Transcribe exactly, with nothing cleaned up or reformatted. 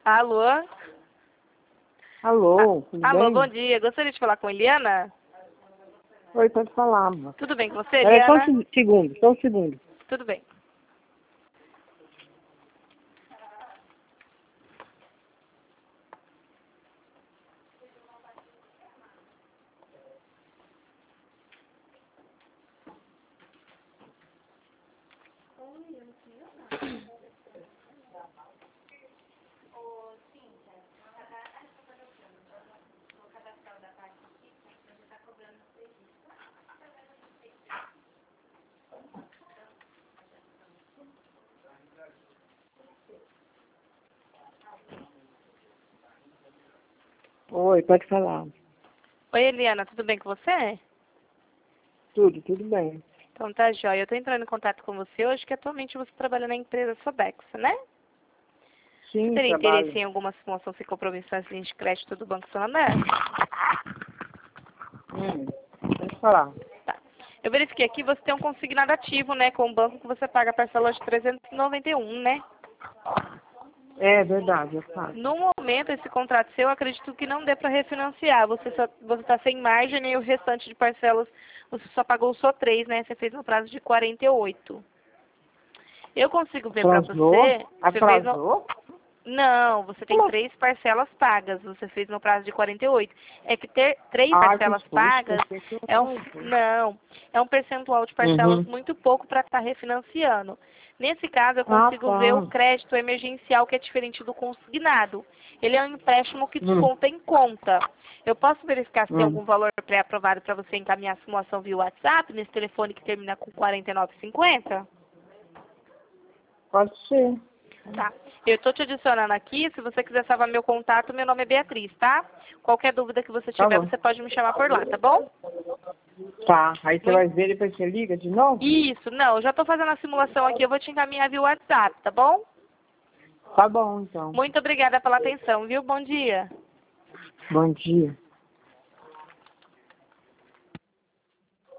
Alô? Alô, tudo Alô, bem? bom dia. Gostaria de falar com a Eliana? Oi, pode falar, amor. Tudo bem com você, Peraí, só um Eliana? se- segundo, só um segundo. Tudo bem. Oi, pode falar. Oi, Eliana, tudo bem com você? Tudo, tudo bem. Então tá, joia. Eu tô entrando em contato com você hoje, que atualmente você trabalha na empresa Sobex, né? Você Sim, teria trabalho. interesse em alguma simulação sem compromisso nas linhas de crédito do Banco Santander? Hum, pode falar. Tá. Eu verifiquei aqui, você tem um consignado ativo, né, com o banco que você paga a parcela de trezentos e noventa e um, né? É verdade, eu faço. No momento, esse contrato seu, eu acredito que não dê para refinanciar. Você só, você está sem margem e o restante de parcelas você só pagou só três, né? Você fez no prazo de quarenta e oito. Eu consigo ver para Atrasou? você. Você fez no, Atrasou? não, você tem Como assim? três parcelas pagas. Você fez no prazo de quarenta e oito. É que ter três Ah, que parcelas susto, pagas pensei que é um, atrasou. não, é um percentual de parcelas Uhum. muito pouco para estar refinanciando. Nesse caso, eu Ah, consigo ver o tá. crédito emergencial, que é diferente do consignado. Ele é um empréstimo que Hum, desconta em conta. Eu posso verificar se tem hum. algum valor pré-aprovado para você encaminhar a simulação via WhatsApp, nesse telefone que termina com quarenta e nove cinquenta? Pode ser. Tá. Eu estou te adicionando aqui. Se você quiser salvar meu contato, meu nome é Beatriz, tá? Qualquer dúvida que você Tá tiver, bom. você pode me chamar por lá, tá bom? Tá, aí você Muito... vai ver e depois você liga de novo? Isso, não, eu já estou fazendo a simulação aqui. Eu vou te encaminhar via WhatsApp, tá bom? Tá bom, então. Muito obrigada pela atenção, viu? Bom dia. Bom dia.